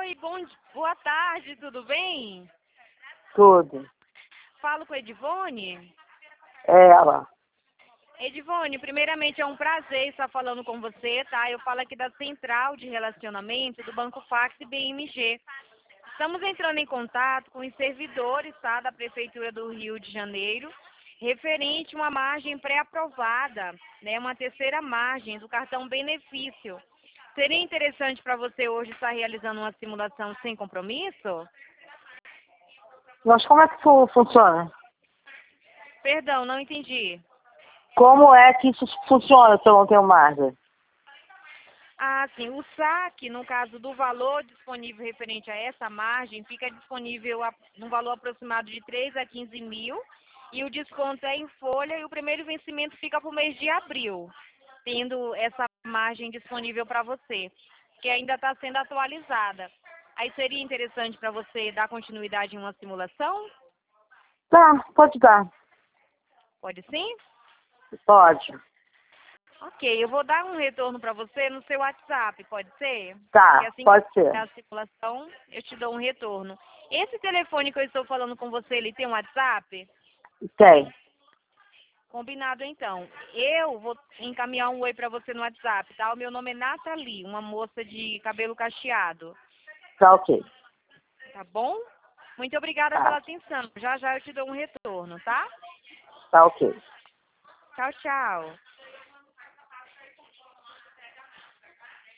Oi, boa tarde, tudo bem? Tudo. Falo com a Edivone. É ela. Edivone, primeiramente é um prazer estar falando com você, tá? Eu falo aqui da Central de Relacionamento do Banco Fax e BMG. Estamos entrando em contato com os servidores, tá, da Prefeitura do Rio de Janeiro, referente a uma margem pré-aprovada, né, uma terceira margem do cartão benefício. Seria interessante para você hoje estar realizando uma simulação sem compromisso? Mas como é que isso funciona? Perdão, não entendi. Como é que isso funciona se eu não tenho margem? Ah, sim. O saque, no caso do valor disponível referente a essa margem, fica disponível num valor aproximado de 3 a 15 mil. E o desconto é em folha e o primeiro vencimento fica para o mês de abril, tendo essa margem disponível para você, que ainda está sendo atualizada. Aí seria interessante para você dar continuidade em uma simulação? Tá, pode dar. Pode sim? Pode. Ok, eu vou dar um retorno para você no seu WhatsApp, pode ser? E Tá, assim que eu pode ser. fizer a simulação, eu te dou um retorno. Esse telefone que eu estou falando com você, ele tem um WhatsApp? Tem. Combinado, então. Eu vou encaminhar um oi para você no WhatsApp, tá? O meu nome é Nathalie, uma moça de cabelo cacheado. Tá ok. Tá bom? Muito obrigada pela Tá. atenção. Já já eu te dou um retorno, tá? Tá ok. Tchau, tchau.